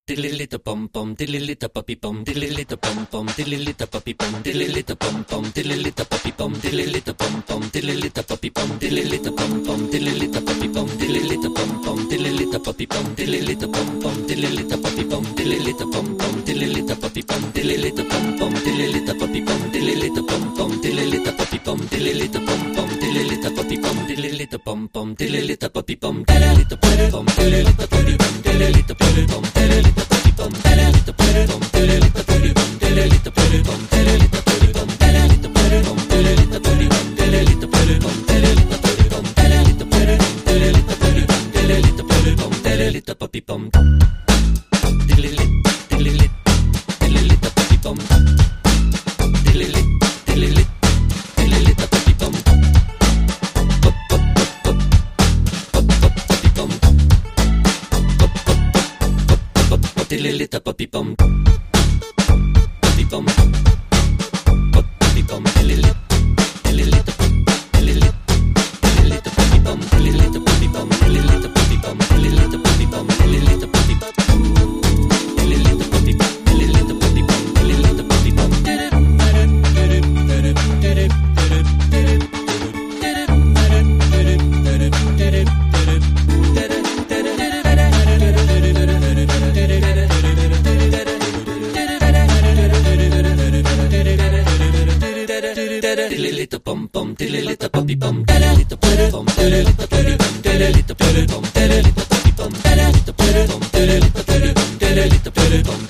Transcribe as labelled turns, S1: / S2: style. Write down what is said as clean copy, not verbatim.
S1: Dililita pom pom, dililita papi pom, dililita pom pom, dililita papi pom, dililita pom pom, dililita papi pom, dililita pom pom, dililita papi pom, dililita pom pom, dililita papi pom, dililita pom pom, dililita papi pom, dililita pom pom, dililita papi pom, dililita pom pom, dililita papi pom, dililita pom pom, dililita papi pom, dililita pom pom, dililita papi pom, dililita pom pom, dililita papi pom, dililita pom pom, dililita papi pom, dililita pom pom, dililita papi pom, dililita papi pom, dililita papi pom, dililita papi pom, dililita papi pom, dililita papi pom, dililita papi pom, dililita papi pom, dililita papi pom, dililita papi pom, dililita papi pom, dililita papi pom, dililita papi pom, dililita papi pom, dililita papi pom, dililit, dililit, dililita papi pom, dililit, dililit, dililita papi pom, pop pop pop pop pop pop papi pom, pop pop pop pop dililita papi pom, papi pom, pop papi pom, dililit, dililita pop, dililit, dililita papi pom, dililita papi pom, dililita papi pom, dililita papi pom, dililita papi pom, dililita papi pom, dililita papi pom, dililita papi pom, dililita pom pom, dililita papi pom, dililita papi pom, dililita papi pom, dililita papi pom, dililita papi pom, dililita papi pom, dililita papi pom, dililita papi pom.